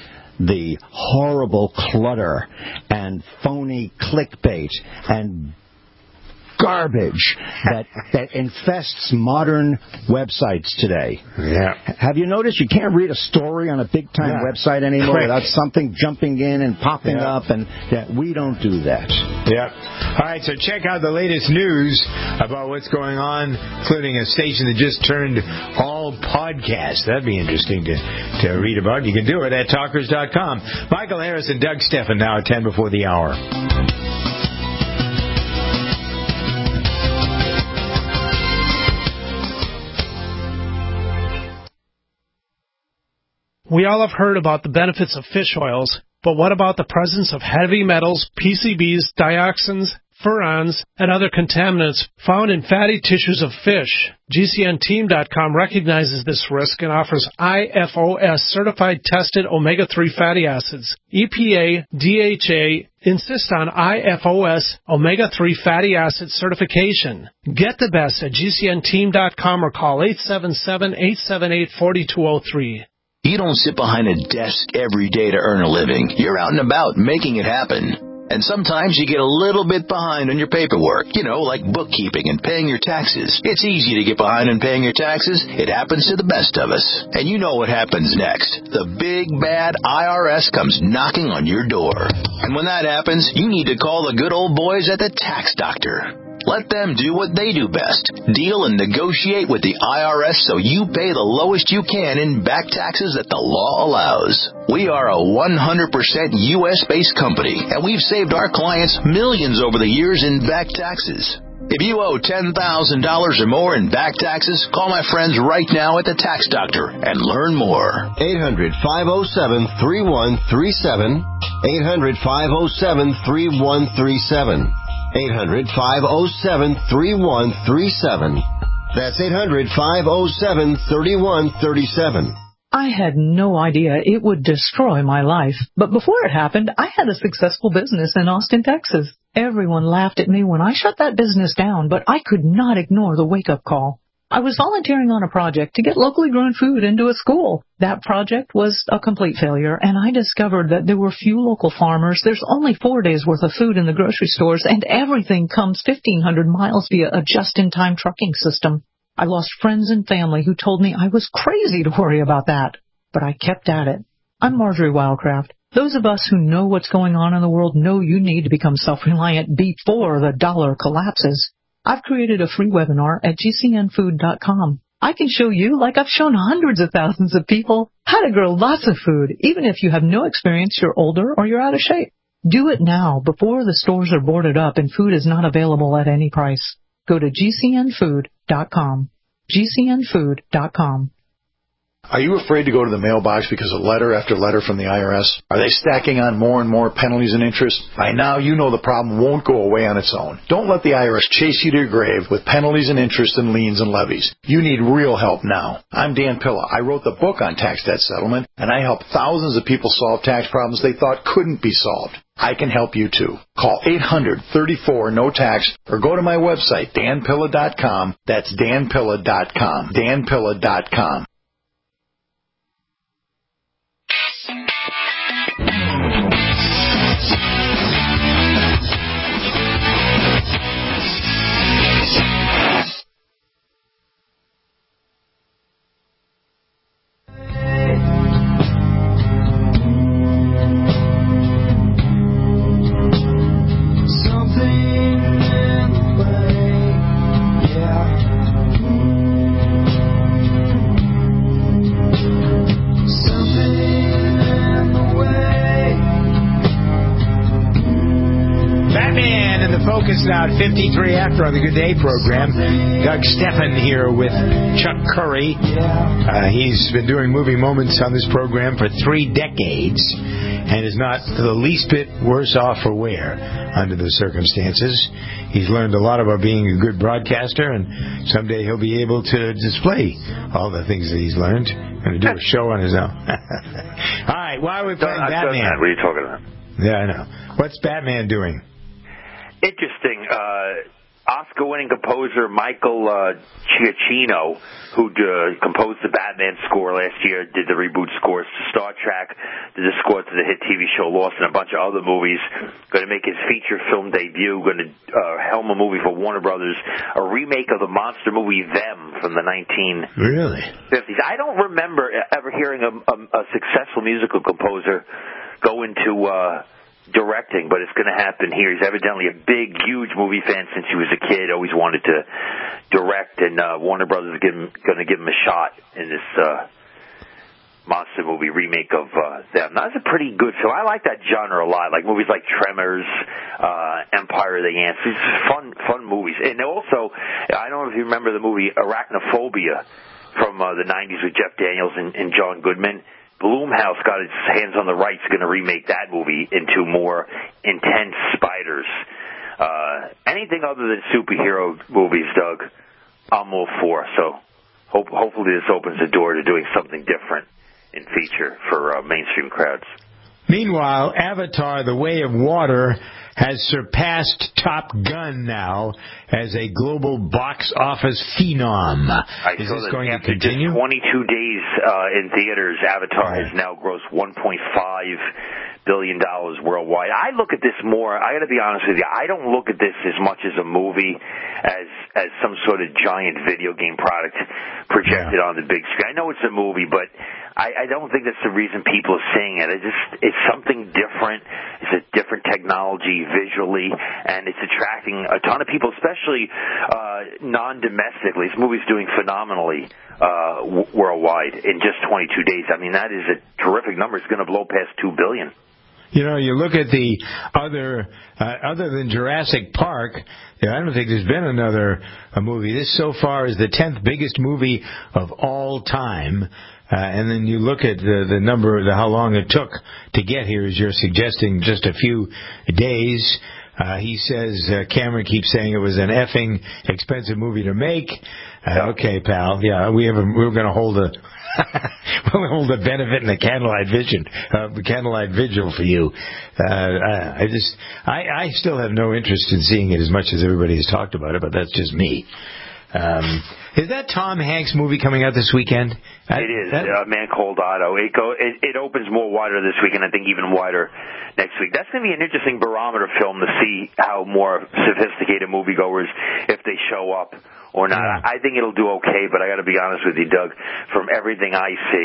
the horrible clutter and phony clickbait and garbage that that infests modern websites today. Yeah. Have you noticed you can't read a story on a big-time yeah. website anymore Correct. without something jumping in and popping yeah. up? And yeah, we don't do that. Yeah. All right, so check out the latest news about what's going on, including a station that just turned all podcasts. That'd be interesting to, to read about. You can do it at talkers dot com. Michael Harris and Doug Steffen now at ten before the hour. We all have heard about the benefits of fish oils, but what about the presence of heavy metals, P C Bs, dioxins, furans, and other contaminants found in fatty tissues of fish? G C N team dot com recognizes this risk and offers I F O S-certified tested omega three fatty acids. E P A, D H A insist on I F O S omega three fatty acid certification. Get the best at G C N team dot com or call eight seven seven, eight seven eight, four two zero three. You don't sit behind a desk every day to earn a living. You're out and about making it happen. And sometimes you get a little bit behind on your paperwork, you know, like bookkeeping and paying your taxes. It's easy to get behind on paying your taxes. It happens to the best of us. And you know what happens next. The big, bad I R S comes knocking on your door. And when that happens, you need to call the good old boys at the Tax Doctor. Let them do what they do best. Deal and negotiate with the I R S so you pay the lowest you can in back taxes that the law allows. We are a one hundred percent U S-based company, and we've saved our clients millions over the years in back taxes. If you owe ten thousand dollars or more in back taxes, call my friends right now at the Tax Doctor and learn more. eight hundred, five oh seven, three one three seven. eight hundred, five oh seven, three one three seven. eight hundred, five oh seven, three one three seven. That's eight hundred, five oh seven, three one three seven. I had no idea it would destroy my life. But before it happened, I had a successful business in Austin, Texas. Everyone laughed at me when I shut that business down, but I could not ignore the wake-up call. I was volunteering on a project to get locally grown food into a school. That project was a complete failure, and I discovered that there were few local farmers. There's only four days' worth of food in the grocery stores, and everything comes fifteen hundred miles via a just-in-time trucking system. I lost friends and family who told me I was crazy to worry about that, but I kept at it. I'm Marjorie Wildcraft. Those of us who know what's going on in the world know you need to become self-reliant before the dollar collapses. I've created a free webinar at G C N food dot com. I can show you, like I've shown hundreds of thousands of people, how to grow lots of food, even if you have no experience, you're older, or you're out of shape. Do it now, before the stores are boarded up and food is not available at any price. Go to G C N food dot com. G C N food dot com. Are you afraid to go to the mailbox because of letter after letter from the I R S? Are they stacking on more and more penalties and interest? By now, you know the problem won't go away on its own. Don't let the I R S chase you to your grave with penalties and interest and liens and levies. You need real help now. I'm Dan Pilla. I wrote the book on tax debt settlement, and I help thousands of people solve tax problems they thought couldn't be solved. I can help you too. Call eight hundred, thirty-four, no tax or go to my website, Dan Pilla dot com. That's Dan Pilla dot com. Dan Pilla dot com. Now at fifty-three after on the Good Day program. Doug Steffen here with Chuck Curry. Uh, he's been doing Movie Moments on this program for three decades and is not the least bit worse off for wear under the circumstances. He's learned a lot about being a good broadcaster, and someday he'll be able to display all the things that he's learned. Going to do a show on his own. All right, why are we playing I've Batman? done that. What are you talking about? Yeah, I know. What's Batman doing? Interesting. Uh, Oscar-winning composer Michael uh, Giacchino, who uh, composed the Batman score last year, did the reboot scores to Star Trek, did the score to the hit T V show Lost, and a bunch of other movies. Going to make his feature film debut. Going to uh, helm a movie for Warner Brothers, a remake of the monster movie Them from the nineteen fifties. I don't remember ever hearing a, a, a successful musical composer go into uh, directing, but it's going to happen here. He's evidently a big, huge movie fan since he was a kid. Always wanted to direct, and uh, Warner Brothers is going to give him a shot in this uh, monster movie remake of uh, Them. That's a pretty good film. I like that genre a lot, like movies like Tremors, uh, Empire of the Ants. These fun, fun movies. And also, I don't know if you remember the movie Arachnophobia from uh, the nineties with Jeff Daniels and, and John Goodman. Blumhouse got its hands on the rights, going to remake that movie into more intense spiders. Uh, anything other than superhero movies, Doug, I'm all for. So hope, hopefully this opens the door to doing something different in feature for uh, mainstream crowds. Meanwhile, Avatar: The Way of Water has surpassed Top Gun now as a global box office phenom. I Is saw this that going to after continue? just twenty-two days uh, in theaters, Avatar has now grossed one point five billion dollars worldwide. I look at this more, I got to be honest with you, I don't look at this as much as a movie as as some sort of giant video game product projected yeah. on the big screen. I know it's a movie, but I, I don't think that's the reason people are seeing it. It's just, it's something different. It's a different technology visually, and it's attracting a ton of people, especially uh, non-domestically. This movie's doing phenomenally uh, w- worldwide in just twenty-two days. I mean, that is a terrific number. It's going to blow past two billion dollars. You know, you look at the other, uh, other than Jurassic Park, you know, I don't think there's been another a movie. This so far is the tenth biggest movie of all time. Uh, and then you look at the, the number, the how long it took to get here, as you're suggesting, just a few days. Uh, he says, uh, Cameron keeps saying it was an effing expensive movie to make. Uh, okay, pal. Yeah, we have a, we're going to hold a, we'll hold a benefit and a candlelight vision, uh, candlelight vigil for you. Uh, I, I just, I, I still have no interest in seeing it as much as everybody has talked about it, but that's just me. Um, is that Tom Hanks movie coming out this weekend? It is, that, uh, Man Called Otto. It, go, it, it opens more wider this week, and I think even wider next week. That's going to be an interesting barometer film to see how more sophisticated moviegoers, if they show up or not. Yeah. I think it'll do okay, but I got to be honest with you, Doug. From everything I see,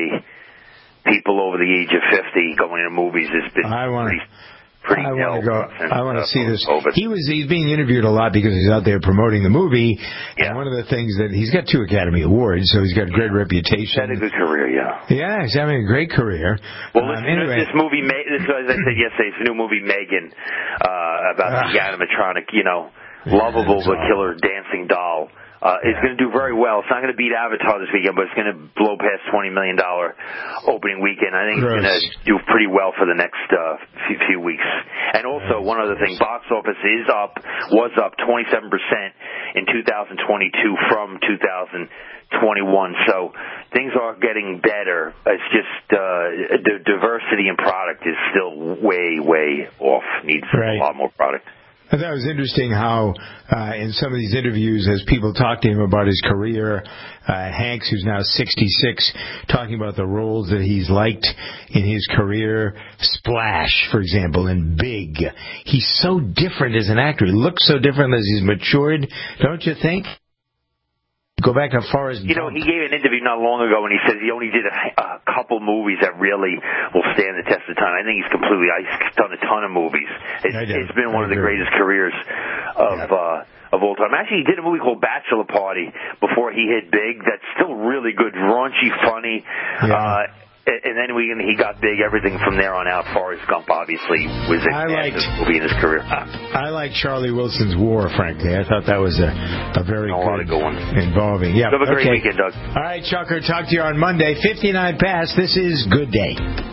people over the age of fifty going to movies has been I wanna, pretty... Pretty I want to go. I want to uh, see this. COVID. He was. He's being interviewed a lot because he's out there promoting the movie. Yeah. And one of the things that he's got two Academy Awards, so he's got a great yeah. reputation. He's had a good career, yeah. Yeah, he's having a great career. Well, um, listen, anyway. this movie, this, as I said yesterday, it's a new movie, Megan, uh, about the animatronic, you know, lovable but killer dancing doll. Uh, it's going to do very well. It's not going to beat Avatar this weekend, but it's going to blow past twenty million dollars opening weekend. I think Gross. It's going to do pretty well for the next uh, few, few weeks. And also, one other thing, box office is up, was up twenty-seven percent in two thousand twenty-two from two thousand twenty-one. So things are getting better. It's just uh, the diversity in product is still way, way off. Needs right. a lot more product. I thought it was interesting how uh, in some of these interviews, as people talk to him about his career, uh, Hanks, who's now sixty-six, talking about the roles that he's liked in his career. Splash, for example, and Big. He's so different as an actor. He looks so different as he's matured, don't you think? Go back as far as... You know, he gave an interview not long ago, and he says he only did a, a couple movies that really will stand the test of time. I think he's completely... He's done a ton of movies. It's, it's been one of the greatest careers of... Yeah. Uh, of all time. Actually, he did a movie called Bachelor Party before he hit big. That's still really good, raunchy, funny. Yeah. Uh, and then we, he got big. Everything from there on out. Forrest Gump, obviously, was a massive movie in his career. I, I like Charlie Wilson's War, frankly. I thought that was a, a very a good, good one. Involving. Yeah. Have a great okay. weekend, Doug. All right, Chucker. Talk to you on Monday. fifty-nine past. This is Good Day.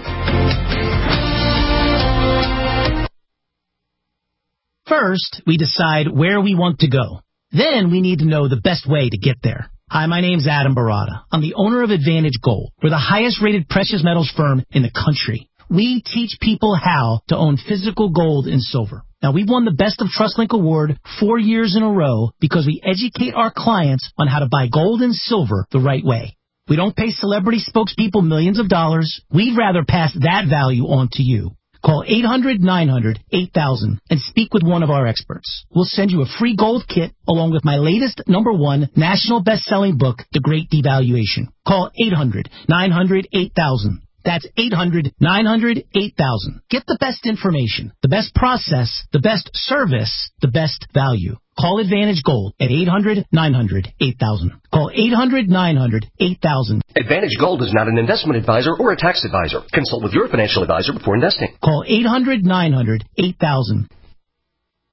First, we decide where we want to go. Then we need to know the best way to get there. Hi, my name's Adam Barada. I'm the owner of Advantage Gold. We're the highest-rated precious metals firm in the country. We teach people how to own physical gold and silver. Now, we've won the Best of TrustLink Award four years in a row because we educate our clients on how to buy gold and silver the right way. We don't pay celebrity spokespeople millions of dollars. We'd rather pass that value on to you. Call eight hundred nine hundred eight thousand and speak with one of our experts. We'll send you a free gold kit along with my latest number one national best-selling book, The Great Devaluation. Call eight hundred nine hundred eight thousand. That's eight hundred nine hundred eight thousand. Get the best information, the best process, the best service, the best value. Call Advantage Gold at eight hundred nine hundred eight thousand. Call eight hundred nine hundred eight thousand. Advantage Gold is not an investment advisor or a tax advisor. Consult with your financial advisor before investing. Call eight hundred nine hundred eight thousand.